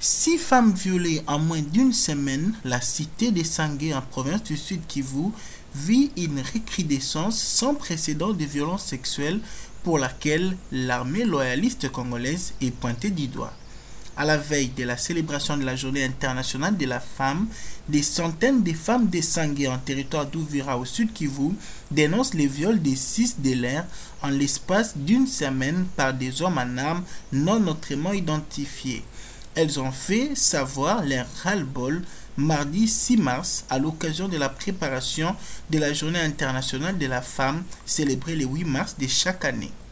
6 femmes violées en moins d'une semaine, la cité des Sangué en province du Sud Kivu vit une recrudescence sans précédent de violences sexuelles pour laquelle l'armée loyaliste congolaise est pointée du doigt. À la veille de la célébration de la Journée internationale de la femme, des centaines de femmes de Sangué en territoire d'Ouvira au Sud Kivu dénoncent les viols de 6 délais en l'espace d'une semaine par des hommes en armes non autrement identifiés. Elles ont fait savoir leur ras-le-bol mardi 6 mars à l'occasion de la préparation de la Journée internationale de la femme célébrée le 8 mars de chaque année.